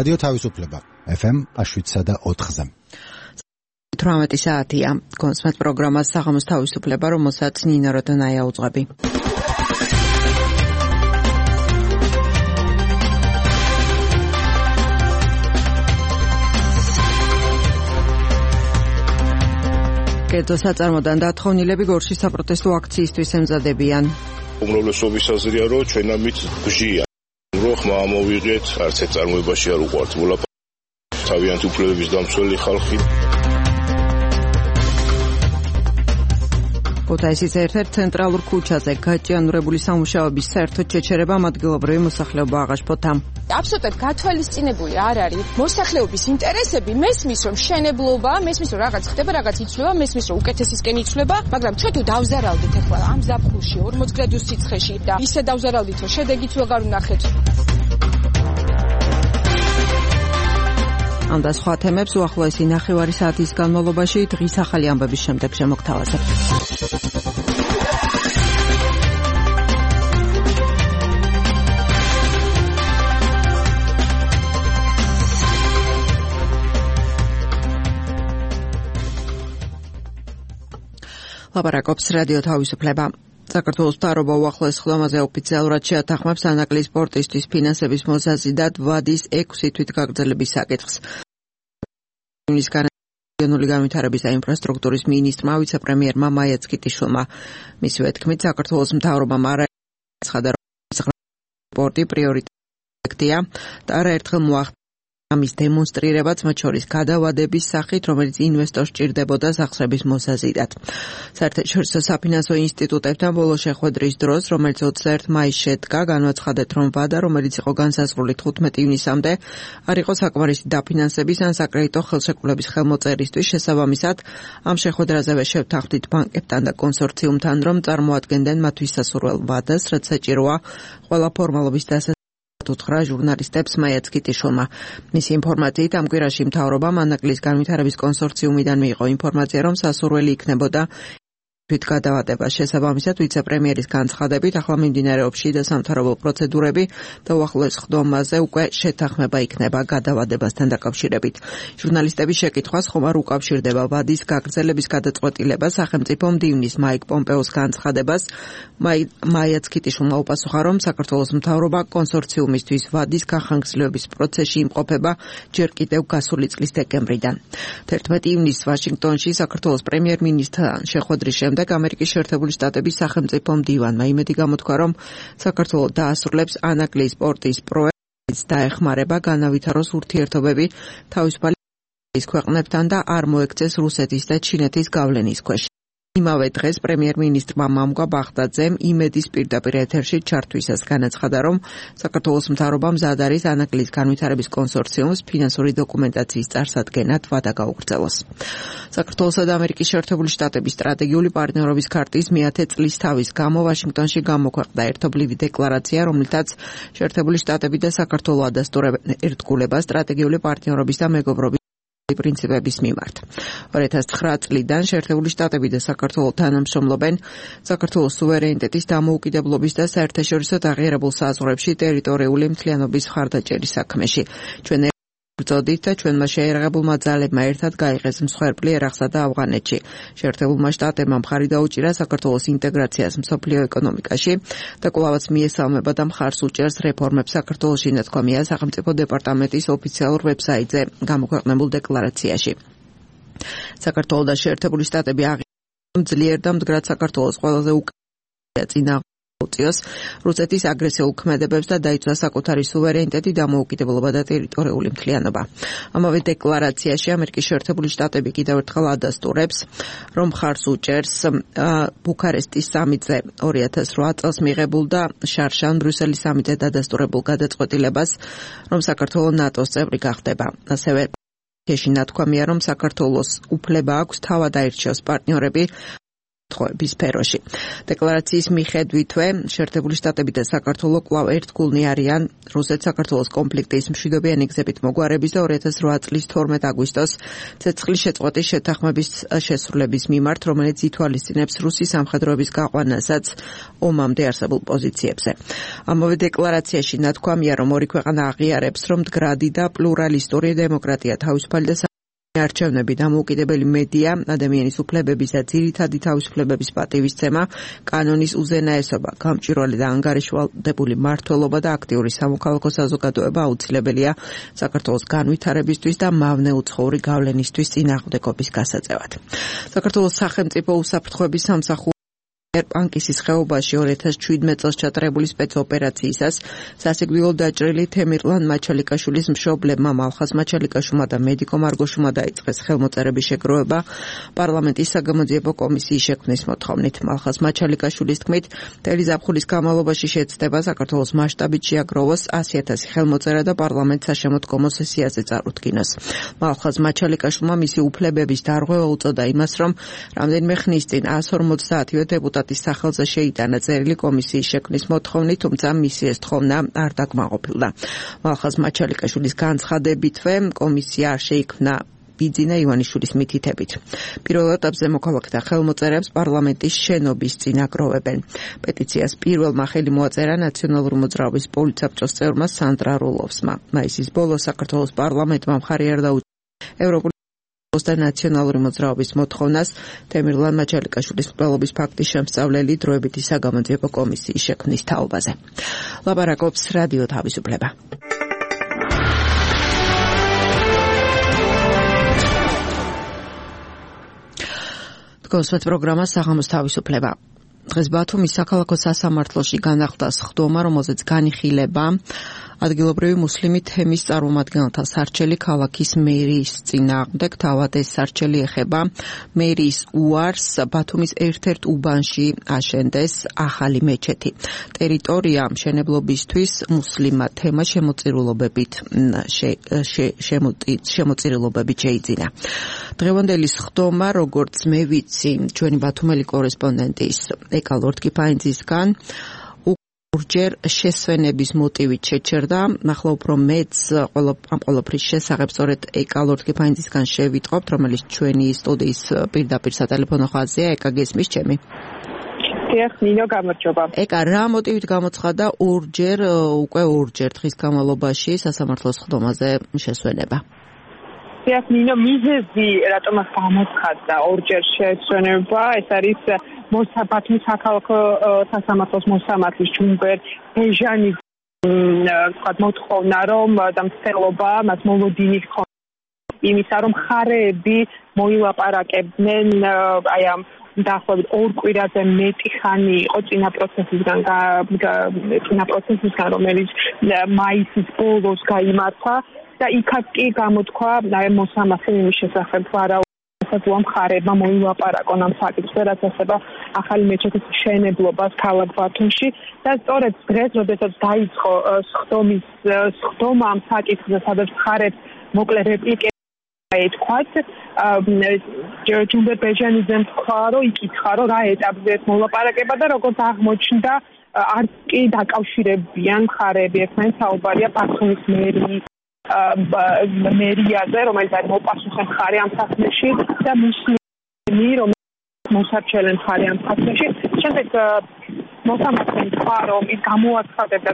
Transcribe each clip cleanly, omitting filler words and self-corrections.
რადიო თავისუფლება FM 7.4-ზე. 18 საათია. კონსმეთ პროგრამას საღამოს თავისუფლება, რომელსაც ნინა როდონაია უძღვები. კერძო საწარმოდან დათხოვნილები გორში საპროტესტო აქციისთვის ემზადებიან. უმრავლესობის აზრია, რომ ჩვენ ამით გჟია. რომ ხმა ამოვიღეთ, არც ერთ წარმოებაში არ უყვართ მოლაპარაკება. თავიანთი უფლებების დამცველი ხალხი. ქუთაისის ერთ-ერთ ცენტრალურ ქუჩაზე გაჭიანურებული სამუშაოების საერთო ჩეჩერება ადგილობრივი მოსახლეობა აღაშფოთა. აბსოლუტურად გათვალისწინებული არ არის მოსახლეობის ინტერესები, მესმის რომ შენებლობა, მესმის რომ რაღაც ხდება, რაღაც იცვლება, მესმის რომ უკეთესისკენ იცვლება, მაგრამ ჩვენ თუ დავზარავდით ახლა ამ ზაფხულში 40 გრადუს სიცხეში და ისე დავზარავდით რომ შედეგიც ვეღარ ვნახეთ. ამ და სხვა თემებს უახლოესი ნახევარი საათის განმავლობაში დღის ახალი ამბების შემდეგ შემოგთავაზებთ. ლაპარაკობს რადიო თავისუფლება. საქართველოს მთავრობა უახლოეს ხდომაზე ოფიციალურად შეათანხმებს ანაკლის სპორტისთვის ფინანსების მოსაზიდად ვადის 6 თვითგაგრძელების საკითხს. რეგიონული განვითარების და ინფრასტრუქტურის მინისტრმა ვიცე-პრემიერმა მაია ცკიტიშვილმა მისივე თქმით საქართველოს მთავრობამ არაერთხელ სპორტი პრიორიტეტია და არაერთხელ მოახდინა ამის დემონსტრირებაც მათ შორის გადავადების სახით, რომელიც ინვესტორს სჭირდებოდა სახსრების მოსაზიდად. საერთაშორისო საფინანსო ინსტიტუტებთან ბოლო შეხვედრის დროს, რომელიც 21 მაისს შედგა, განაცხადეთ, რომ ვადა, რომელიც იყო განსაზღვრული 15 ივნისამდე, არ იყო საკმარისი დაფინანსების ან საკრედიტო ხელშეკრულების ხელმოწერისთვის. შესაბამისად, ამ შეხვედრაზევე შევთანხმდით ბანკებთან და კონსორციუმთან, რომ წარმოადგენდნენ მათთვის სასურველ ვადას, რაც საჭიროა ყველა ფორმალობის უთხრა ჟურნალისტებს მაია ცკიტიშვილმა. მისი ინფორმაციით ამ კვირაში მთავრობამ ანაკლის განვითარების კონსორციუმიდან მიიღო ინფორმაცია, რომ სასურველი იქნებოდა თვითგადავადება. შესაბამისად, ვიცე-პრემიერის განცხადებით, ახლა მიმდინარეობს შიდა სამთავრობო პროცედურები და უახლოეს ხდომაზე უკვე შეთანხმება იქნება გადავადებასთან დაკავშირებით. ჟურნალისტების შეკითხვას ხომ არ უკავშირდება ვადის გაგრძელების გადაწყვეტილება სახელმწიფომ მდივნის მაიკ პომპეოს განცხადებას. მაია ცკიტიშვილმა უპასუხა, რომ საქართველოს მთავრობა კონსორციუმისთვის ვადის განხანგრძლივების პროცესში იმყოფება ჯერ კიდევ გასული წლის დეკემბრიდან. 11 ივნისს ვაშინგტონში საქართველოს პრემიერ-მინისტრთან შეხვედრის შემდეგ ამერიკის შეერთებული შტატების სახელმწიფო მდივანმა იმედი გამოთქვა, რომ საქართველო დაასრულებს ანაკლის სპორტის პროექტს და ეხმარება განავითაროს ურთიერთობები თავისუფალი ქვეყნებთან და არ მოექცეს რუსეთის და ჩინეთის გავლენის ქვეშ. იმავე დღეს პრემიერ-მინისტრმა მამგვა ბაღდაძემ იმედის პირდაპირ ეთერში ჩართვისას განაცხადა, რომ საქართველოს მთავრობა მზად არის ანაკლის განვითარების კონსორციუმს ფინანსური დოკუმენტაციის წარსადგენად ვადა გაუგრძელოს. საქართველოსა და ამერიკის შეერთებული შტატების სტრატეგიული პარტნიორობის ქარტის მე-10 წლის თავის გამო ვაშინგტონში გამოქვეყნდა ერთობლივი декларация, რომლითაც შეერთებული შტატები და საქართველო ადასტურებენ ერთგულებას სტრატეგიული პარტნიორობის და მეგობრობის პრინციპების მიმართ. 2009 წლიდან შეერთებული შტატები და საქართველო თანამშრომლობენ საქართველოს სუვერენიტეტის დამოუკიდებლობის და საერთაშორისო აღიარებულ საზღვრებში ტერიტორიული მთლიანობის მხარდაჭერის საქმეში. ჩვენ ვწოდით და ჩვენმა შეიარაღებულმა ძალებმა ერთად გაიღეს მსხვერპლი ერაყსა და ავღანეთში. შეერთებულმა შტატებმა მხარი დაუჭირა საქართველოს ინტეგრაციას მსოფლიო ეკონომიკაში და კვლავაც მიესალმება და მხარს უჭერს რეფორმებს საქართველოში, ნათქვამია სახელმწიფო დეპარტამენტის ოფიციალურ ვებსაიტზე გამოქვეყნებულ декларацияში. საქართველო და შეერთებული შტატები აღიარებენ ძლიერ და მდგრად საქართველოს ყველაზე წინა უწიოს რუსეთის აგრესიულ ქმედებებს და დაიცვა საკუთარი სუვერენიტეტი, დამოუკიდებლობა და ტერიტორიული მთლიანობა. ამავე декларацияში ამერიკის შეერთებული შტატები კიდევ ერთხელ ადასტურებს, რომ მხარს უჭერს ბუქარესტის სამიტზე 2008 წელს მიღებულ და შარშან ბრიუსელის სამიტზე დადასტურებულ გადაწყვეტილებას, რომ საქართველო ნატოს წევრი გახდება. ასევე ნათქვამია, რომ საქართველოს უფლება აქვს თავად აირჩიოს პარტნიორები ხოვების სფეროში. დეკლარაციის მიხედვითვე შეერთებული შტატები და საქართველო კვლავ ერთგულნი არიან რუსეთ-საქართველოს კონფლიქტის მშვიდობიანი გზებით მოგვარების და 2008 წლის 12 აგვისტოს ცეცხლის შეწყვეტის შეთანხმების შესრულების მიმართ, რომელიც ითვალისწინებს რუსის სამხედროების გაყვანასაც ომამდე არსებულ პოზიციებზე. ამავე დეკლარაციაში ნათქვამია, რომ ორი ქვეყანა აღიარებს, რომ მდგრადი და პლურალისტური დემოკრატია, თავისუფალი და არჩევნები, დამოუკიდებელი მედია, ადამიანის უფლებების და ძირითადი თავისუფლებების პატივისცემა, კანონის უზენაესობა, გამჭვირვალე და ანგარიშვალდებული მმართველობა და აქტიური სამოქალაქო საზოგადოება აუცილებელია საქართველოს განვითარებისთვის და მავნე უცხოური გავლენისთვის წინააღმდეგობის გასაწევად. საქართველოს სახელმწიფო უსაფრთხოების სამსახური პანკისის ხეობაში 2017 წელს ჩატარებული სპეცოპერაციისას სასიკვდილოდ დაჭრილი თემირლან მაჩალიკაშვილის მშობლებმა მალხაზ მაჩალიკაშვილმა და მედიკო მარგოშვილმა დაიწყეს ხელმოწერების შეგროვება პარლამენტის საგამოძიებო კომისიის შექმნის მოთხოვნით. მალხაზ მაჩალიკაშვილის თქმით, მთელი ზაფხულის განმავლობაში შეცდება საქართველოს მასშტაბით შეაგროვოს 100,000 ხელმოწერა და პარლამენტ საშემოდგომო სესიაზე წარუდგინოს. მალხაზ მაჩალიკაშვილმა მისი უფლებების დარღვევა უწოდა იმას, რომ რამდენიმე ხნის წინ 150-ვე დეპუტატის სახელზე შეიტანა წერილი კომისიის შექმნის მოთხოვნით, თუმცა მისი ეს თხოვნა არ დაკმაყოფილდა. მალხაზ მაჩალიკაშვილის განცხადებითვე კომისია არ შეიქმნა ბიძინა ივანიშვილის მითითებით. პირველ ეტაპზე მოქალაქეთა ხელმოწერებს პარლამენტის შენობის წინ აგროვებენ. პეტიციას პირველმა ხელი მოაწერა ნაციონალური მოძრაობის პოლიტსაბჭოს წევრმა სანდრა როლოვსმა. მაისის ბოლოს საქართველოს პარლამენტმა მხარი არ დაუჭირა ევროპული და ნაციონალური მოძრაობის მოთხოვნას თემირლან მაჩალიკაშვილის მკვლელობის ფაქტის შემსწავლელი დროებითი საგამოძიებო კომისიის შექმნის თაობაზე. ლაპარაკობს რადიო თავისუფლება. გოსვეთ პროგრამა საღამოს თავისუფლება. დღეს ბათუმის საქალაქო სასამართლოში განახლდა სხდომა, რომელზეც განიხილება ადგილობრივი მუსლიმი თემის წარმომადგენელთა სარჩელი ქალაქის მერიის წინააღმდეგ. თავად ეს სარჩელი ეხება მერიის უარს ბათუმის ერთ-ერთ უბანში აშენდეს ახალი მეჩეთი. ტერიტორია მშენებლობისთვის მუსლიმმა თემა შემოწირულობებით შეიძინა. დღევანდელი სხდომა, როგორც მე ვიცი, ჩვენი ბათუმელი კორესპონდენტის ეკა ლორდ-კიფაინძისგან ორჯერ შესვენების მოტივით შეჩერდა. ახლა უფრო მეც ამ ყველაფრის შესახებ სწორედ ეკა ლორდ-კიფაინძისგან შევიტყობთ, რომელიც ჩვენი სტუდიის პირდაპირ სატელეფონო ხაზია. ეკა, გესმის ჩემი? დიახ, ნინო, გამარჯობა. ეკა, რა მოტივით გამოცხადა უკვე ორჯერ დღის განმავლობაში სასამართლოს სხდომაზე შესვენება? დიახ, ნინო, მიზეზი რატომაც გამოცხადდა ორჯერ შესვენება, ეს არის ბათუმის საქალაქო სასამართლოს მოსამართლის ჯუმბერ ბეჟანის მოთხოვნა, რომ და მცდელობა მას მოლოდინი ჰქონდა იმისა, რომ მხარეები მოილაპარაკებდნენ აი ამ დაახლოებით 2 კვირაზე მეტი ხანი იყო წინა პროცესისგან, რომელიც მაისის ბოლოს გაიმართა და იქაც კი გამოთქვა აი მოსამართლე იმის შესახებ, რომ მხარეებმა მოილაპარაკონ ამ საკითხზე, რაც ასება ახალი მეჩეთის მშენებლობას ქალაქ ბათუმში და სწორედ დღეს, როდესაც დაიწყო სხდომა ამ საკითხზე, სადაც მხარებს მოკლე რეპლიკები ეთქვათ, ჯუმბერ ბეჟანიძემ თქვა, რომ იკითხა, რომ რა ეტაპზე მოლაპარაკება და როგორც აღმოჩნდა, არც კი დაკავშირებიან მხარეები, ერთმანეთს საუბარია ბათუმის მერიაზე, რომელიც არის მოპასუხე მხარე ამ საქმეში და მუსლიმი, რომელიც მოსარჩელე მხარე ამ საქმეში. შემდეგ მოსამართლე თქვა, რომ ის გამოაცხადებდა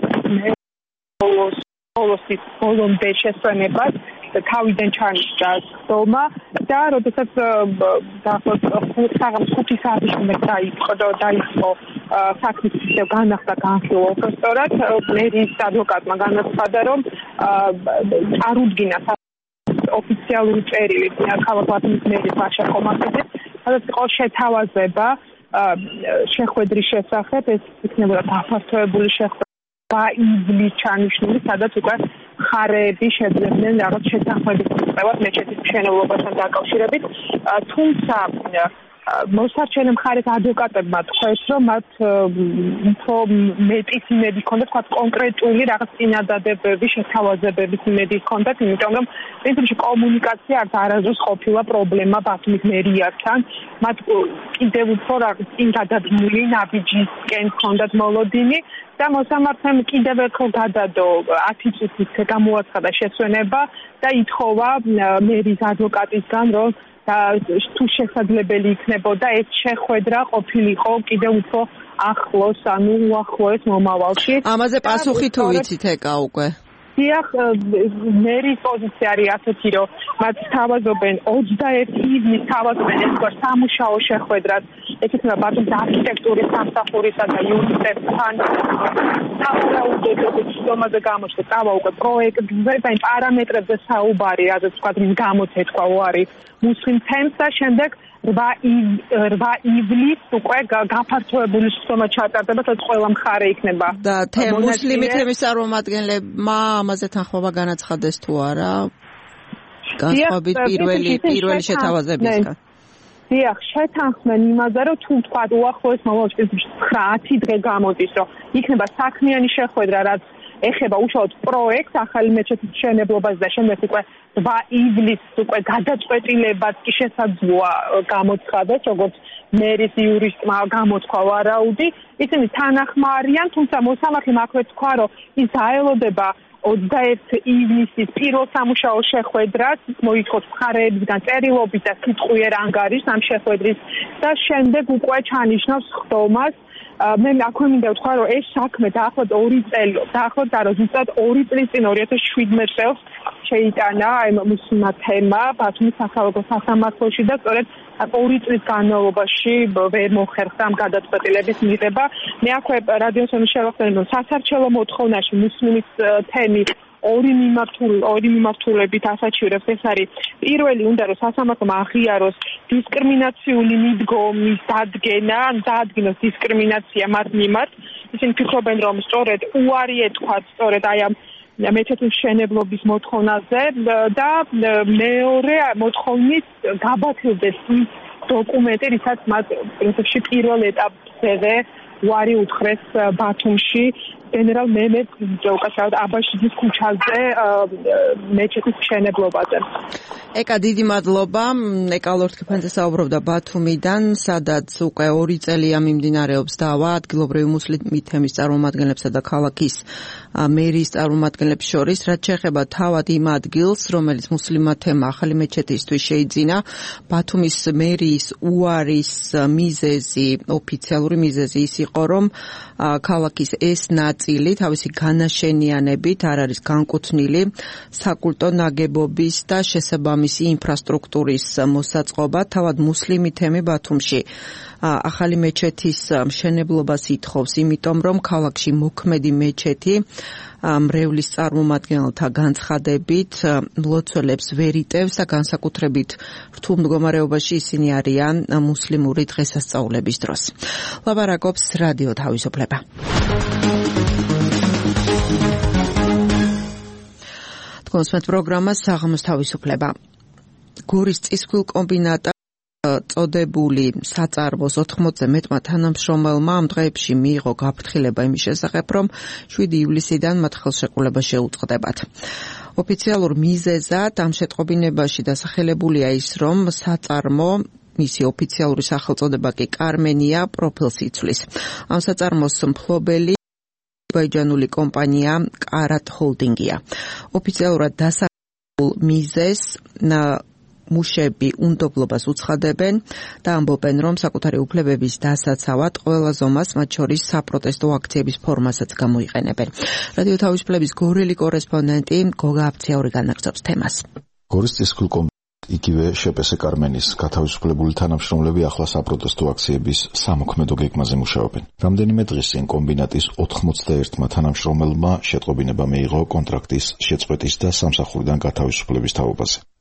ბოლომდე შესვენებას, თავიდან ჩანიშნა სხდომა და როდესაც საღამოს 5 საათის შემდეგ დაიწყო საქმის განახლდა განხილვა უპროსტორად, მერიის ადვოკატმა განაცხადა, რომ წარუდგინა ოფიციალური წერილი ქალაქ ბათუმის მერის ვაშა კომასიძე, სადაც იყო შეთავაზება შეხვედრის შესახებ, ეს იქნებოდა დაფართოებული შეხვედრა ივლის ჩანიშნული, სადაც უკვე მხარეები შეძლებდნენ რაღაც შეთანხმების მიღწევას მეჩეთის მშენებლობასთან დაკავშირებით, თუმცა მოსარჩენე მხარეს ადვოკატებმა თქვეს, რომ მათ უფრო მეტის იმედი ჰქონდათ, თქვა კონკრეტული რაღაც წინადადებების შეთავაზებების იმედი ჰქონდათ, იმიტომ რომ პრინციპში კომუნიკაცია არც არასდროს ყოფილა პრობლემა ბათუმის მერიასთან. მათ კიდევ უფრო რაღაც წინ გადადგმული ნაბიჯისკენ ჰქონდათ მოლოდინი და მოსამართლემ კიდევ ერთხელ გადადო 10 წუთით გამოაცხადა შესვენება და ითხოვა მერის ადვოკატისგან, რომ თუ შესაძლებელი იქნებოდა ეს შეხვედრა ყოფილიყო კიდევ უფრო ახლოს, ანუ უახლოეს მომავალში. ამაზე პასუხი თუ ვიცით ეკა უკვე? დიახ, მერის პოზიცია არის ასეთი, რომ მათ თავაზობენ 21 ივნის თავაზობენ ეს სამუშაო შეხვედრას, ეკითხება ბათუმის არქიტექტურის სამსახურისა და იუნესკოს-თან სავარაუდოების სისტემაზე გამოჩნდა თავა უკვე პროექტზე და იმ პარამეტრებზე საუბარი, რადგან თქვა გამოცეთქვა უარი მუსლიმ თემს და შემდეგ 8 ივლისს უკვე გაფართოებული სისტემა ჩატარდება, სადაც ყველა მხარე იქნება. და მუსლიმი თემის წარმომადგენლებმა ამაზე თანხმობა განაცხადეს თუ არა? განსხვავებით პირველი შეთავაზებისგან. დიახ, შეთანხმდნენ იმაზე, რომ თუ თქვა უახლოეს მომავალში 9-10 დღე გამოდის, რომ იქნება საქმიანი შეხვედრა, რაც ეხება უშუალოდ პროექტს ახალი მეჩეთის მშენებლობაზე და შემდეგ უკვე 8 ივლისს უკვე გადაწყვეტილებაც კი შესაძლოა გამოცხადოს, როგორც მერის იურისტმა გამოთქვა ვარაუდი. ისინი თანახმა არიან, თუმცა მოსამართლემ აქვე თქვა, რომ ის დაელოდება 21 ივნისის პირველ სამუშაო შეხვედრას, მოითხოვს მხარეებისგან წერილობით და სიტყვიერ ანგარიშს ამ შეხვედრის და შემდეგ უკვე ჩანიშნავს ხდომას. მე აქვე მინდა ვთქვა, რომ ეს საქმე დაახლოებით 2 წელი, ზუსტად 2 წლის წინ 2017 წელს შეიტანა მუსლიმთა თემა ბათუმის საქალაქო სასამართლოში და სწორედ 2 წლის განმავლობაში ვერ მოხერხდა ამ გადაწყვეტილების მიღება. მე აქვე რადიოსთან შევახსენებ, რომ სასარჩელო მოთხოვნაში მუსლიმის თემი ორი მიმართულებით ასაჩივრებს. ეს არის პირველი, უნდა რომ სასამართლომ აღიაროს დისკრიმინაციული მიდგომის დადგენა, დაადგინოს დისკრიმინაცია მათ მიმართ. ისინი ფიქრობენ, რომ სწორედ უარი ეთქვათ სწორედ აი ამ მეჩეთის მშენებლობის მოთხოვნაზე და მეორე მოთხოვნის გაბათილდეს ის დოკუმენტი, რითაც მათ პრინციპში პირველ ეტაპზე უარი უთხრეს ბათუმში გენერალ მემედ ჯოუკაშავთ აბაშიძის ქუჩაზე მეჩეთის მშენებლობაზე. ეკა დიდი მადლობა. ეკა ლორთქიფანძე საუბრობდა ბათუმიდან, სადაც უკვე 2 წელია მიმდინარეობს დავა ადგილობრივი მუსლიმი თემის წარმომადგენლებსა და ქალაქის მერის წარმომადგენლებს შორის, რაც შეეხება თავად იმ ადგილს, რომელიც მუსლიმმა თემა ახალი მეჩეთისთვის შეიძინა. ბათუმის მერის უარის მიზეზი, ოფიციალური მიზეზი ის იყო, რომ ქალაქის ეს ნაწილი თავისი განაშენიანებით არ არის განკუთვნილი საკულტო ნაგებობის და შესაბამისი ინფრასტრუქტურის მოსაწყობად. თავად მუსლიმი თემი ბათუმში ახალი მეჩეთის მშენებლობას ითხოვს, იმიტომ რომ ქალაქში მოქმედი მეჩეთი მრევლის წარმომადგენელთა განცხადებით მლოცველებს ვერ იტევს და განსაკუთრებით რთულ მდგომარეობაში ისინი არიან მუსლიმური დღესასწაულების დროს. ლაპარაკობს რადიო თავისუფლება. თქვენს პროგრამა საღამოს თავისუფლება. გორის წისქვილ კომბინატა წოდებული საწარმოს 80-ზე მეტმა თანამშრომელმა ამ დღეებში მიიღო გაფრთხილება იმის შესახებ, რომ 7 ივლისიდან მათ ხელშეკრულება შეუწყდებათ. ოფიციალურ მიზეზად ამ შეტყობინებაში დასახელებულია ის, რომ საწარმო მისი ოფიციალური სახელწოდება კი კარმენია პროფილს იცვლის. ამ საწარმოს მფლობელი აზერბაიჯანული კომპანია კარატ ჰოლდინგია. ოფიციალურად დასახელებულ მიზეზს მუშები უნდობლობას უცხადებენ და ამბობენ, რომ საკუთარი უფლებების დასაცავად ყველა ზომას, მათ შორის საპროტესტო აქციების ფორმასაც გამოიყენებენ. რადიო თავისუფლების გორელი კორესპონდენტი გოგა აფციაური განაგრძობს თემას. გორის წისქვილ იგივე შეპესე კარმენის გათავისუფლებული თანამშრომლები ახლა საპროტესტო აქციების სამოქმედო გეგმაზე მუშაობენ. რამდენიმე დღის წინ კომბინატის 81 თანამშრომელმა შეტყობინება მიიღო კონტრაქტის შეწყვეტის და სამსახურიდან გათავისუფლების თაობაზე.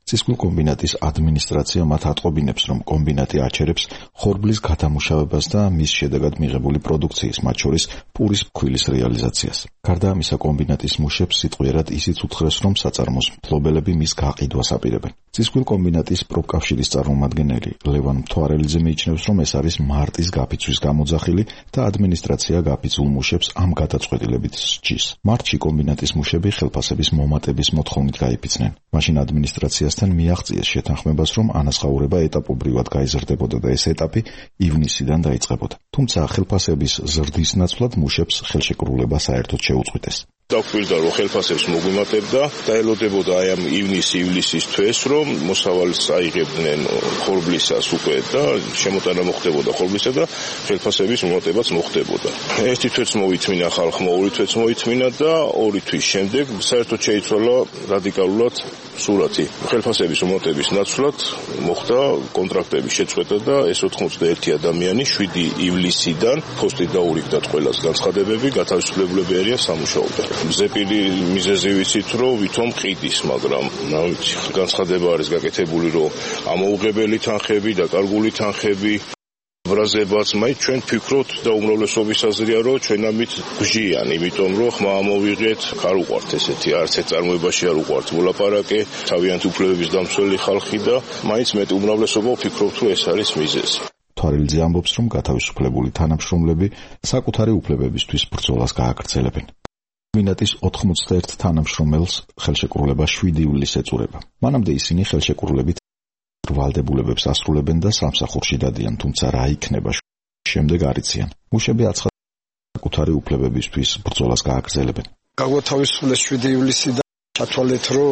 წისქვილ კომბინატის ადმინისტრაცია მათ ატყობინებს, რომ კომბინატი აჩერებს ხორბლის გადამუშავებას და მის შედეგად მიღებული პროდუქციის, მათ შორის პურის ფქვილის რეალიზაციას. გარდა ამისა, კომბინატის მუშებს სიტყვიერად ისიც უთხრეს, რომ საწარმოს მფლობელები მის გაყიდვას აპირებენ. წისქვილ კომბინატის პროფკავშირის წარმომადგენელი ლევან მთვარელიძე მიიჩნევს, რომ ეს არის მარტის გაფიცვის გამოძახილი და ადმინისტრაცია გაფიცულ მუშებს ამ გადაწყვეტილებით სჯის. მარტში კომბინატის მუშები ხელფასების მომატების მოთხოვნით გაიფიცნენ. მაშინ ადმინისტრაციასთან მიაღწიეს შეთანხმებას, რომ ანაზღაურება ეტაპობრივად გაიზრდებოდა და ეს ეტაპი ივნისიდან დაიწყებოდა. თუმცა ხელფასების ზრდის ნაცვლად მუშებს ხელშეკრულება საერთოდ შეუწყვიტეს. დაგვირდა რომ ხელფასებს მოგვიმატებდა და ელოდებოდა აი ამ ივნის-ივლისის თვეს რომ მოსავალს აიღებდნენ ხორბლისას უკვე და შემოტანა მოხდებოდა ხორბლისა და ხელფასების მომატებაც მოხდებოდა. ერთი თვეც მოითმინა ხალხმა, ორი თვეც მოითმინა და ორი თვის შემდეგ საერთოდ შეიცვალა რადიკალურად სურათი. ხელფასების მომატების ნაცვლად მოხდა კონტრაქტების შეწყვეტა და ეს 81 ადამიანი 7 ივლისიდან ფოსტით დაურიგდათ ყველას განცხადებები, გათავისუფლებლები არიან სამუშაოდან. ზეპირი მიზეზი ვიცით, რომ ვითომ ყიდის, მაგრამ განცხადება არის გაკეთებული, რომ ამოუღებელი თანხები და კარგული თანხები ბრაზებაც, მაინც ჩვენ ფიქრობთ და უმრავლესობის აზრია, რომ ჩვენ ამით გვჟიან, იმიტომ რომ ხმა ამოვიღეთ, არ უყვართ ესეთი, არც ერთ წარმოებაში არ უყვართ მოლაპარაკე, თავიანთი უფლებების დამცველი ხალხი და მაინც მეტ უმრავლესობა ვფიქრობთ, რომ ეს არის მიზეზი. მთვარელიძე ამბობს, რომ გათავისუფლებული თანამშრომლები საკუთარი უფლებებისთვის ბრძოლას გააგრძელებენ. კომბინატის 91 თანამშრომელს ხელშეკრულება 7 ივლისს ეწურება. მანამდე ისინი ხელშეკრულებით ვალდებულებებს ასრულებენ და სამსახურში დადიან, თუმცა რა იქნება შემდეგ არ იციან. მუშები აცხადებენ, საკუთარი უფლებებისთვის ბრძოლას გააგრძელებენ. გაგვათავისუფლეს 7 ივლისიდან ჩათვალეთ, რომ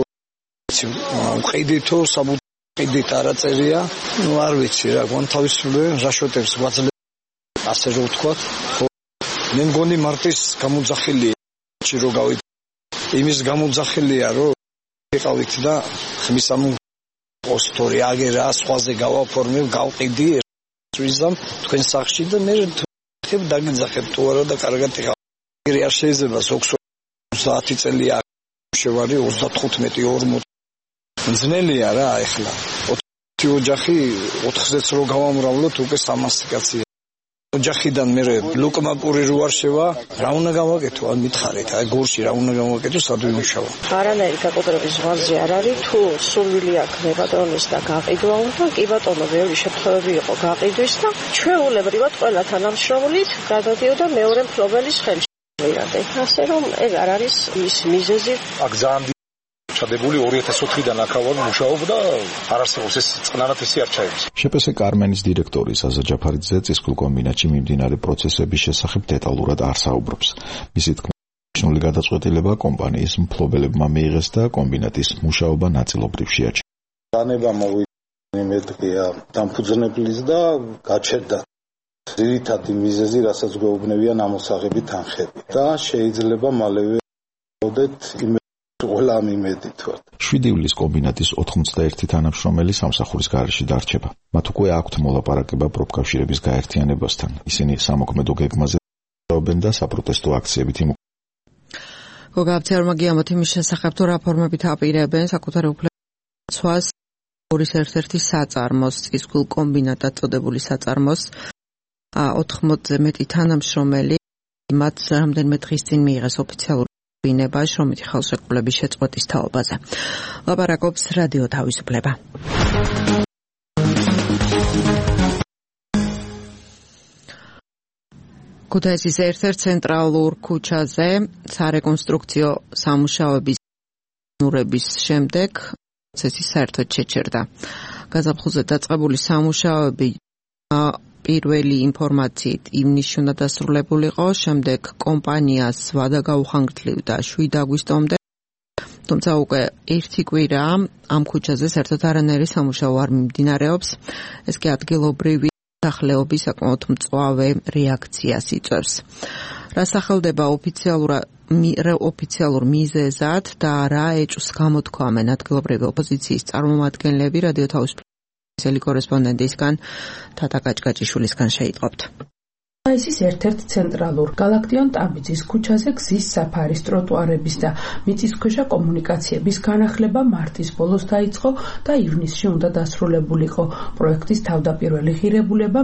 ყიდითო საბუთყიდით არ აწერია, არ ვიცი რა, განთავისუფლე რაშოტებს გვაძლევს, ასე რომ ვთქვათ. მე მგონი მარტის გამოძახილია რო გავით იმის გამოძახილია რომ იყავით და ხმის ამ პოსტორი აგერა სხვაზე გავაფორმებ გავყიდი ვიზამ თქვენ სახში და მე ხებ დაგიძახებ თუ არა და კარგად იყავ ეგრე არ შეიძლება ზოგს 30 წელია შევარი 35-40 ძნელია რა ეხლა 20 ოჯახი 4-ზეც რო გავამრავლოთ უკვე 300 კაცია ოჯახიდან მე ლუკმა პური რო არ შევა რა უნდა გავაკეთო ან მითხარით აი გორში რა უნდა გავაკეთო სადვიმუშავა არანაირი გაკოტრების ზღვარზე არ არის თუ სურვილი აქვს მებატონის და გაყიდვა უნდა კი ბატონო ბევრი შემთხვევები იყო გაყიდვის და ჩვეულებრივად ყველა თანამშრომლით გადადიოდა მეორე მფლობელის ხელში ასე რომ ეგ არ არის ის მიზეზი აქ ძალიან ჩადებული 2004-დან აქავარ მუშაობ და არ არსებობს ეს წყნარად ისე არ ჩაევის. შპს კარმენის დირექტორი საზა ჯაფარიძე წისქვილ კომბინატში მიმდინარე პროცესების შესახებ დეტალურად არ საუბრობს. მისი თქმით, მნიშვნელოვანი გადაწყვეტილება კომპანიის მფლობელებმა მიიღეს და კომბინატის მუშაობა ნაწილობრივ შეაჩერა. დანება მოვიდა მეტყია დამფუძნებლის და გაჩერდა ძირითადი მიზეზი, რასაც გვეუბნებიან ამოსაღები თანხები და შეიძლება მალევე მოდეთ ყველა მიმედით ვარ. 7 ივლისს კომბინატის 91 თანამშრომელი სამსახურის გარეშე დარჩება. მათ უკვე აქვთ მოლაპარაკება პროფკავშირების გაერთიანებასთან. ისინი სამოქმედო გეგმაზე მუშაობენ და საპროტესტო აქციებით იმყოფებიან. გოგაბცერმა გიამოთ იმის შესახებ, თუ რა ფორმებით აპირებენ საკუთარი უფლებების პურის ერთ-ერთი საწარმოს, წისქვილ კომბინატად წოდებული საწარმოს 80-ზე მეტი თანამშრომელი მათ რამდენიმე დღის წინ მიიღეს ოფიციალური ნება შრომითი ხელშეკრულების შეწყვეტის თაობაზე. ლაპარაკობს რადიო თავისუფლება. ქუთაისის ერთ-ერთ ცენტრალურ ქუჩაზე სარეკონსტრუქციო სამუშაოების ნურების შემდეგ პროცესი საერთოდ შეჩერდა. გაზაფხულზე დაწყებული სამუშაოები პირველი ინფორმაციით ივნისში უნდა დასრულებულიყო, შემდეგ კომპანიას ვადა გაუხანგრძლივდა 7 აგვისტომდე, თუმცა უკვე ერთი კვირა ამ ქუჩაზე საერთოდ არანაირი სამუშაო არ მიმდინარეობს. ეს კი ადგილობრივი მოსახლეობის საკმაოდ მწვავე რეაქციას იწვევს. რა სახელდება ოფიციალურ მიზეზად და რა ეჭვს გამოთქვამენ ადგილობრივი ოპოზიციის წარმომადგენლები რადიო თავისუფლების კორესპონდენტისგან თათა გაჭგაჭიშვილისგან შეიტყობთ. ის ერთ-ერთ ცენტრალურ გალაქტიონ ტაბიძის ქუჩაზე გზის საფარის ტროტუარების და მიწისქვეშა კომუნიკაციების განახლება მარტის ბოლოს დაიწყო და ივნისში უნდა დასრულებულიყო. პროექტის თავდაპირველი ღირებულება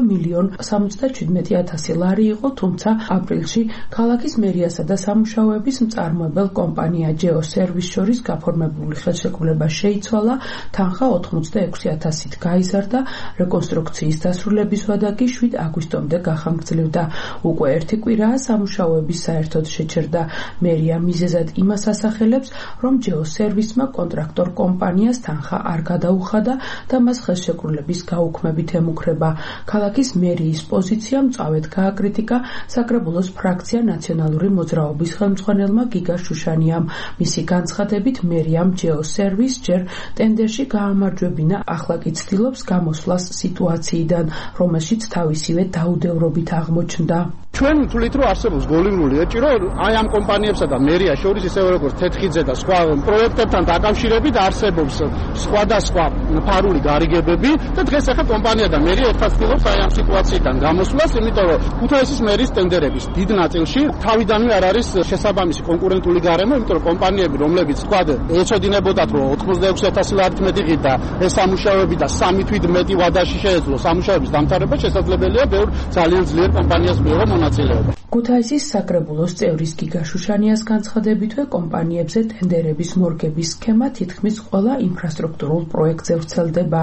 1,77,000 ლარი იყო, თუმცა აპრილში ქალაქის მერიასა და სამუშაოების მწარმოებელ კომპანია ჯეოსერვის შორის გაფორმებული ხელშეკრულება შეიცვალა, თანხა 86,000-ით გაიზარდა, რეკონსტრუქციის დასრულების ვადა კი 7 აგვისტომდე გახანგრძლივდა. უკვე ერთი კვირაა სამუშაოების საერთოდ შეჩერდა. მერია მიზეზად იმას ასახელებს, რომ ჯეოსერვისმა კონტრაქტორ კომპანიას თანხა არ გადაუხადა და მას ხელშეკრულების გაუქმებით ემუქრება. ქალაქის მერიის პოზიცია მწვავედ გააკრიტიკა საკრებულოს ფრაქცია ნაციონალური მოძრაობის ხელმძღვანელმა გიგა შუშანიამ. მისი განცხადებით მერიამ ჯეოსერვის ჯერ ტენდერში გაამარჯვებინა, ახლა კი ცდილობს გამოსვლას სიტუაციიდან, რომელშიც თავისივე დაუდევრობით აღმოჩნდა. ჩვენ თვლით, რომ არსებობს გოლივრული ეჭი, რომ აი ამ კომპანიებსა და მერია შორის ისევე როგორც თეთრიძე და სხვა პროექტებთან დაკავშირებით არსებობს სხვადასხვა ფარული გარიგებები და დღეს ახლა კომპანია და მერია ერთად ცდილობს აი ამ სიტუაციიდან გამოსვლას, იმიტომ რომ ქუთაისის მერის ტენდერების დიდ ნაწილში თავიდანვე არ არის შესაბამისი კონკურენტული გარემო, იმიტომ რომ კომპანიები, რომლებიც თქვა ეცოდინებოდათ, რომ 86,000 ლარით მეტი ღირდა ეს სამუშაოები და 3 თვით მეტი ვადაში შეეძლო სამუშაოების დამთავრება, შესაძლებელია ბევრ ძალიან ძლიერ კომპანიას მიიღო მონაწილეობა. ქუთაისის საკრებულოს წევრის გიგა შუშანიას განცხადებითვე კომპანიებზე ტენდერების მორგების სქემა თითქმის ყველა ინფრასტრუქტურულ პროექტზე ვრცელდება.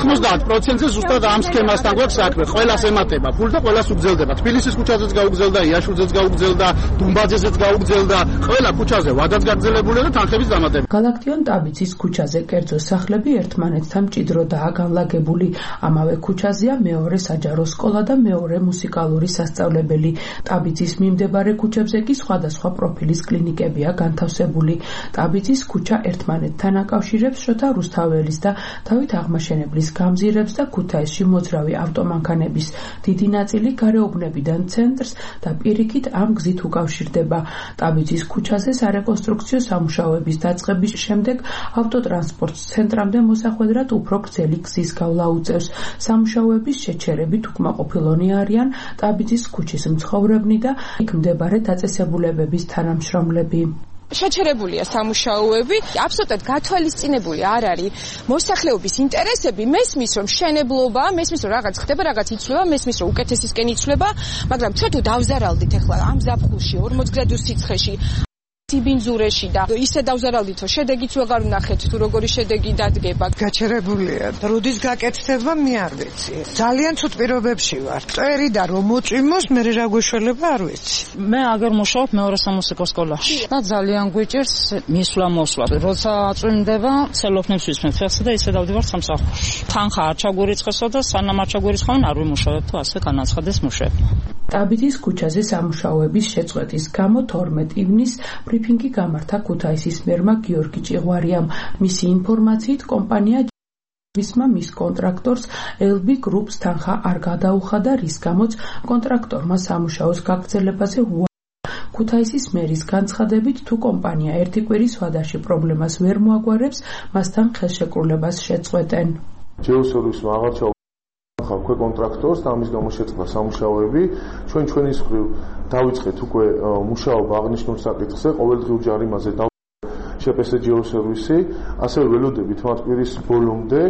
90%-ზე ზუსტად ამ სქემასთან გვაქვს საქმე. ყველას ემატება ფული და ყველას უგზელდება. თბილისის ქუჩაზეც გაუგზელდა, იაშუძეც გაუგზელდა, დუმბაძეზეც გაუგზელდა. ყველა ქუჩაზე ვადაც გაგზელებულია და თანხების დამატება. გალაქტიონ ტაბიძის ქუჩაზე კერძო სახლები ერთმანეთთან მჭიდროდაა განლაგებული. ამავე ქუჩაზეა მეორე საჯარო სკოლა და მეორე მუსიკალური სასწავლებელი. ტაბიძის მიმდებარე ქუჩებზე კი სხვადასხვა პროფილის კლინიკებია განთავსებული. ტაბიძის ქუჩა ერთმანეთთან აკავშირებს შოთა რუსთაველის და დავით აღმაშენებლის გამზირებს და ქუთაისში მოძრავი ავტომანქანების დიდი ნაწილი გარეუბნებიდან ცენტრს და პირიქით ამ გზით უკავშირდება. ტაბიძის ქუჩაზე სარეკონსტრუქციო სამუშაოების დაწყების შემდეგ ავტოტრანსპორტს ცენტრამდე მოსახვედრად უფრო გრძელი გზის გავლა უწევს. სამუშაოების შეჩერებით უკმაყოფილონი არიან ტაბიძის ქუჩის მცხოვრებნი და იქ მდებარე დაწესებულებების თანამშრომლები. შეჩერებულია სამუშაოები, აბსოლუტურად გათვალისწინებული არ არის მოსახლეობის ინტერესები, მესმის რომ მშენებლობა, მესმის რომ რაღაც ხდება, რაღაც იცვლება, მესმის რომ უკეთესისკენ იცვლება, მაგრამ ჩვენ თუ დავზარალდით ახლა ამ ზაფხულში 40 გრადუს სიცხეში სიბინძურეში და ისე დავზარალდით, რომ შედეგიც ვეღარ ვნახეთ, თუ როგორი შედეგი დადგება. გაჩერებულია. როდის გაკეთდება, მე არ ვიცი. ძალიან ცუდ პირობებში ვარ. წერი და რომ მოწვიმოს, მე რა გვეშველება არ ვიცი. მე აგერ მუშაობ მეორე სამუსიკო სკოლაში და ძალიან გვიჭირს მისვლა-მოსვლა. როცა წვიმდება, ცელოფნებს ვისმენთ ფეხსა და ისე დავდივარ სამსახურში. თანხა არ ჩაგვერიცხესო და სანამ არ ჩაგვერიცხავენ, არ ვიმუშავებ თუ ასე განაცხადეს მუშებმა. ტაბიძის ქუჩაზე სამუშაოების შეწყვეტის გამო 12 ივნისს ბრიფინგი გამართა ქუთაისის მერმა გიორგი ჭიღვარიამ. მისი ინფორმაციით კომპანია ვისმა მის კონტრაქტორს LB Group-ს თანხა არ გადაუხადა, რის გამოც კონტრაქტორმა სამუშაოს გაგრძელებაზე ქუთაისის მერის განცხადებით, თუ კომპანია ერთი კვირის ვადაში პრობლემას ვერ მოაგვარებს, მასთან ხელშეკრულებას შეწყვეტენ. ჯეოსერვისმა აღარჩა ხალხო კონტრაქტორს და ამის გამო შეწყდა სამუშაოები. ჩვენი მხრივ დავიწყეთ უკვე მუშაობა აღნიშნულ საკითხზე, ყოველდღიურ ჯარიმაზე შეპესე ჯეოსერვისი, ასევე ველოდებით მათ კვირის ბოლომდე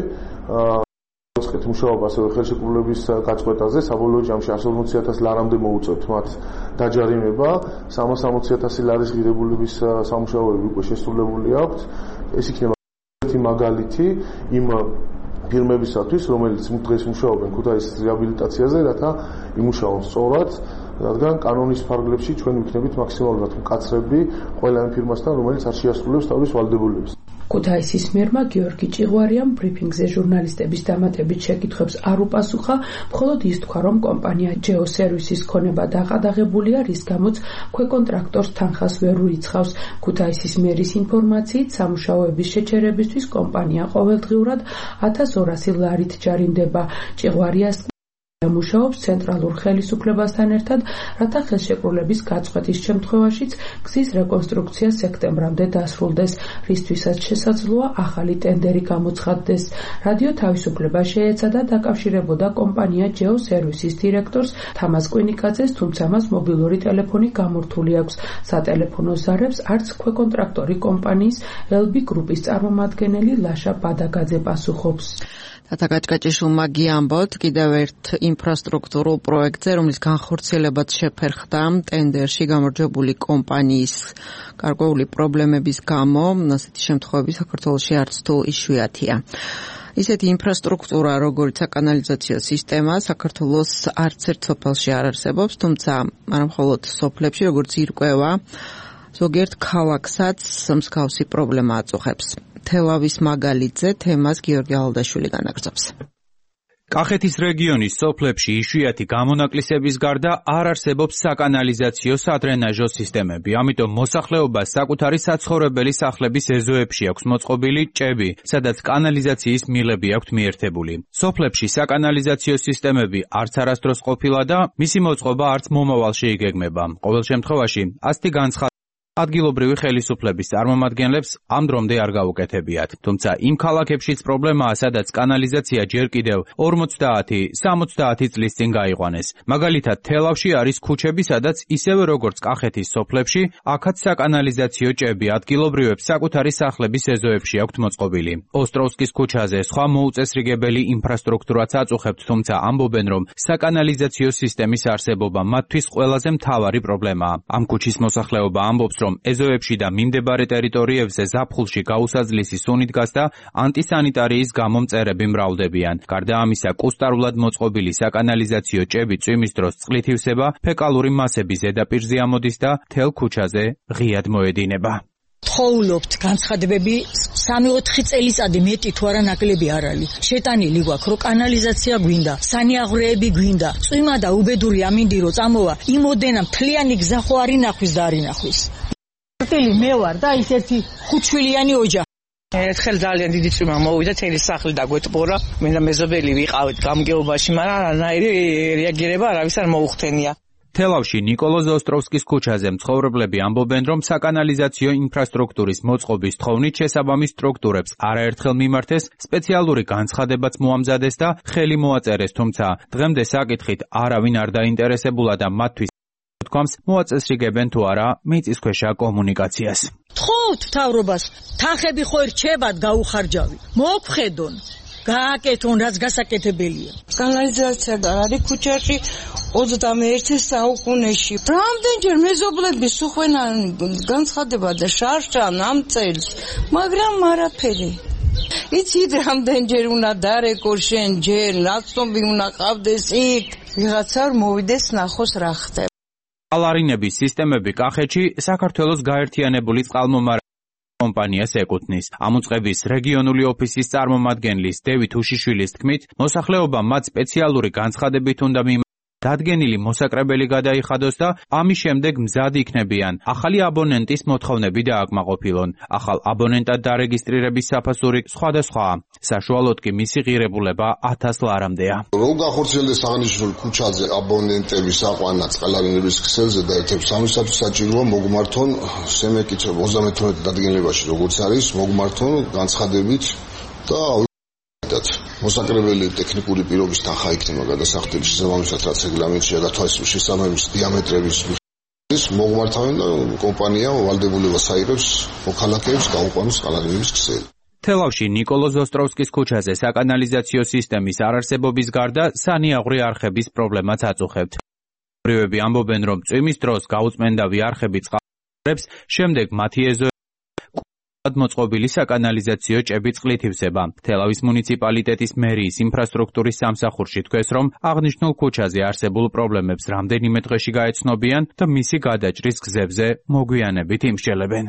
დავიწყეთ მუშაობა ასევე ხელშეკრულების გაწყვეტაზე. საბოლოო ჯამში 140,000 ლარამდე მოუწევთ მათ დაჯარიმება, 360,000 ლარის ღირებულების სამუშაოები უკვე შესრულებული აქვს. ეს იქნება ერთი მაგალითი იმ ფირმებისათვის, რომელიც დღეს მუშაობენ ქუთაისის რეაბილიტაციაზე, რათა იმუშაონ სწორად, რადგან კანონის ფარგლებში ჩვენ ვიქნებით მაქსიმალურად მკაცრები ყველა იმ ფირმასთან, რომელიც არ შეასრულებს თავის ვალდებულებას. ქუთაისის მერმა გიორგი ჭიღვარიამ ბრიფინგზე ჟურნალისტების დამატებით შეკითხვებს არ უპასუხა, მხოლოდ ის თქვა, რომ კომპანია ჯეოსერვისის ქონება დაყადაღებულია, რის გამოც ქვეკონტრაქტორს თანხას ვერ ურიცხავს. ქუთაისის მერის ინფორმაციით, სამუშაოების შეჩერებისთვის კომპანია ყოველდღიურად 1200 ლარით ჯარიმდება. ჭიღვარიას მუშაობს ცენტრალურ ხელისუფლებასთან ერთად, რათა ხელშეკრულების გაწყვეტის შემთხვევაშიც გზის რეკონსტრუქცია სექტემბრამდე დასრულდეს, რისთვისაც შესაძლოა ახალი ტენდერი გამოცხადდეს. რადიო თავისუფლება შეეცადა დაკავშირებოდა კომპანია ჯეო სერვისის დირექტორს თამაზ კვინიკაძეს, თუმცა მას მობილური ტელეფონი გამორთული აქვს. სატელეფონო ზარებს არც ქვეკონტრაქტორი კომპანიის ელბი გრუპის წარმომადგენელი ლაშა ბადაგაძე პასუხობს. თათაკაჭკაჭიშვილმა გიამბოთ კიდევ ერთ ინფრასტრუქტურულ პროექტზე, რომლის განხორციელებაც შეფერხდა ტენდერში გამარჯვებული კომპანიის გარკვეული პრობლემების გამო. ასეთი შემთხვევები საქართველოში არც თუ იშვიათია. ისეთი ინფრასტრუქტურა, როგორც საკანალიზაციო სისტემა, საქართველოს არც ერთ სოფელში არ არსებობს, თუმცა არა მხოლოდ სოფლებში, როგორც ირკვევა, ზოგიერთ ქალაქსაც მსგავსი პრობლემა აწუხებს. თელავის მაგალითზე თემას გიორგი ალდაშვილი განაგრძობს. კახეთის რეგიონის სოფლებში იშვიათი გამონაკლისების გარდა არ არსებობს საკანალიზაციო სადრენაჟო სისტემები, ამიტომ მოსახლეობას საკუთარი საცხოვრებელი სახლების ეზოებში აქვს მოწყობილი ჭები, სადაც კანალიზაციის მილები აქვთ მიერთებული. სოფლებში საკანალიზაციო სისტემები არც არასდროს ყოფილა და მისი მოწყობა არც მომავალში იგეგმება. ყოველ შემთხვევაში, ასეთი განცხადება ადგილობრივი ხელისუფლების წარმომადგენლებს ამ დრომდე არ გაუკეთებიათ. თუმცა იმ ქალაქებშიც პრობლემაა, სადაც კანალიზაცია ჯერ კიდევ 50-60 წლის წინ გაიყვანეს. მაგალითად, თელავში არის ქუჩები, სადაც ისევე როგორც კახეთის სოფლებში, აქაც საკანალიზაციო ჭები ადგილობრივებს საკუთარი სახლების ეზოებში აქვთ მოწყობილი. ოსტროვსკის ქუჩაზე სხვა მოუწესრიგებელი ინფრასტრუქტურაც აწუხებთ, თუმცა ამბობენ, რომ საკანალიზაციო სისტემის არსებობა მათთვის ყველაზე მთავარი პრობლემაა. ამ ქუჩის მოსახლეობა ამბობს, რომ ეზოებში და მიმდებარე ტერიტორიებზე ზაფხულში გაუსაძლისი სუნი დგას და ანტისანიტარიის გამო მწერები მრავლდებიან. გარდა ამისა, კუსტარულად მოწყობილი საკანალიზაციო ჭები წვიმის დროს წყლით ივსება, ფეკალური მასები ზედაპირზე ამოდის და თელ ქუჩაზე ღიად მოედინება. თხოვლობთ განცხადებები 3-4 წელიწადი მეტი თუ არა ნაკლები არ არის. შეტანილი გვაქვს, რომ კანალიზაცია გვინდა, სანიაღვრეები გვინდა, წვიმა და უბედური ამინდი რო წამოვა, იმოდენა მთლიანი გზა ხო არ ინახვის და არ ინახვის. მე ვარ და ის ერთი ხუთშვილიანი ოჯახი. ერთხელ ძალიან დიდი წვიმა მოვიდა, თელი სახლი დაგვეტყორა. მე და მეზობელი ვიყავით გამგეობაში, მაგრამ არანაირი რეაგირება არავის არ მოუხდენია. თელავში ნიკოლოზ ოსტროვსკის ქუჩაზე მცხოვრებლები ამბობენ, რომ საკანალიზაციო ინფრასტრუქტურის მოწყობის თხოვნით შესაბამის სტრუქტურებს არაერთხელ მიმართეს, სპეციალური განცხადებაც მოამზადეს და ხელი მოაწერეს, თუმცა დღემდე საკითხით არავინ არ დაინტერესებულა და მათთვის თქვამს მოაწესრიგებენ თუ არა მიწისქვეშა კომუნიკაციას. თხოვთ მთავრობას, თანხები ხო რჩებათ გაუხარჯავი. მოგხედონ, გააკეთონ რაც გასაკეთებელია. კანალიზაცია არის ქუჩაში 21 საუკუნეში. რამდენჯერ მეზობლების უხვენან განცხადება და შარშან ამ წელს, მაგრამ არაფერი. იცით რამდენჯერ უნდა დარეკო შენ ჯერ, ნაცნობი უნდა ყავდეს იქ, ვიღაცა მოვიდეს ნახოს რა ხდება. ალარინების სისტემები კახეთში საქართველოს გაერთიანებული წყალმომარაგების კომპანიას ეკუთვნის. ამუწყების რეგიონული ოფისის წარმომადგენლის დევით უშიშვილის თქმით, მოსახლეობა მათ სპეციალური განცხადებით უნდა დადგენილი მოსაკრებელი გადაიხადოს და ამის შემდეგ მზად იქნებიან ახალი აბონენტის მოთხოვნები დააკმაყოფილონ. ახალ აბონენტად დარეგისტრირების საფასური სხვადასხვაა. საშუალოდ კი მისი ღირებულება 1000 ლარამდეა. რომ განხორციელდეს აღნიშნულ ქუჩაზე აბონენტების აყვანა წყალარინების ქსელზე და ერთ-ერთი სამისათვის საჭიროა მოგმართონ სემეკიცო 38 დადგენილებაში როგორც არის მოგმართონ განცხადებით და მოსაკრებელი ტექნიკური პირობის თანხა იქნება გადასახდელი შესაბამისად რაც რეგლამენტშია გათვალისწინებს შესაბამის დიამეტრების ის მოგმართავენ და კომპანია ვალდებულებას აიღებს მოქალაქეებს გაუყვანოს წყალარინების ქსელი. თელავში ნიკოლოზ ოსტროვსკის ქუჩაზე საკანალიზაციო სისტემის არარსებობის გარდა სანიაღვრე არხების პრობლემაც აწუხებთ. პრივები ამბობენ, რომ წვიმის დროს გაუწმენდავი არხები წყალს, შემდეგ მათი ეზო მოწყობილი საკანალიზაციო ჭები წყლით ივსება. თელავის მუნიციპალიტეტის მერიის ინფრასტრუქტურის სამსახურში თქვეს, რომ აღნიშნულ ქუჩაზე არსებულ პრობლემებს რამდენიმე დღეში გაეცნობიან და მისი გადაჭრის გზებზე მოგვიანებით იმსჯელებენ.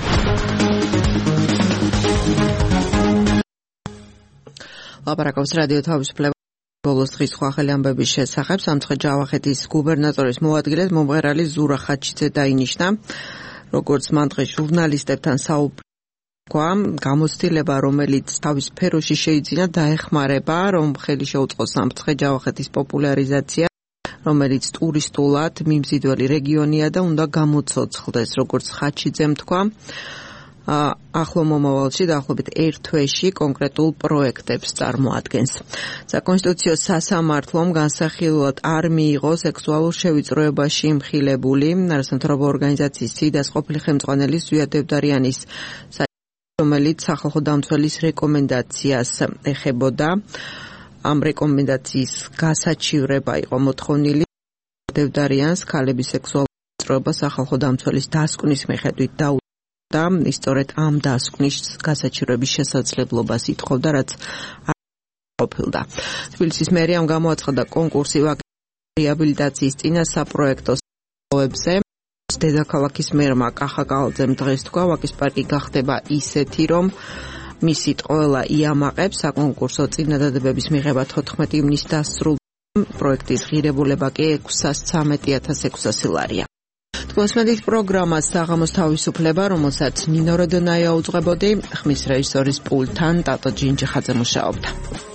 ლაპარაკობს რადიო თავისუფლება ბოლოს დღის სხვა ახალი ამბების შესახებ. სამცხე ჯავახეთის გუბერნატორის მოადგილედ მომღერალი ზურა ხაჩიძე დაინიშნა, როგორც მან დღეს ჟურნალისტებთან საუბრობ გამოცდილება, რომელიც თავის სფეროში შეიძინა, დაეხმარება, რომ ხელი შეუწყოს სამცხე ჯავახეთის პოპულარიზაცია, რომელიც ტურისტულად მიმზიდველი რეგიონია და უნდა გამოცოცხლდეს, როგორც ხაჩიძემ თქვა. ახლო მომავალში დაახლოებით 1 თვეში კონკრეტულ პროექტებს წარმოადგენს. საკონსტიტუციო სასამართლომ განსახილვად არ მიიღო სექსუალურ შევიწროებაში მხილებული არასამთავრობო ორგანიზაციის სიდას ყოფილი ხელმძღვანელი ზვია დევდარიანის რომელიც სახალხო დამცველის რეკომენდაციას ეხებოდა. ამ რეკომენდაციის გასაჩივრება იყო მოთხოვნილი დევდარიანს ქალების სექსუალურ შევიწროება სახალხო დამცველის დასკვნის მიხედვით და ისტორიად ამ დასკვნის გასაჩივრების შესაძლებლობას ითხოვდა, რაც არ ყოფილდა. თბილისის მერიამ გამოაცხადა კონკურსი რეაბილიტაციის წინა საპროექტო საშუალებებზე. დედაქალაქის მერმა კახა კალძემ დღეს თქვა, ვაკის პარკი გახდება ისეთი, რომ მისით ყველა იამაყებს საკონკურსო წინადადებების მიღება 14 ივნისს დასრულდა. პროექტის ღირებულება კი 613,600 ლარია. თქოსმედით პროგრამას საღამოს თავისუფლება, რომელსაც ნინო როდონაია უძღვებოდი, ხმის რეჟისორის პულტთან ტატო ჯინჯიხაძე მუშაობდა.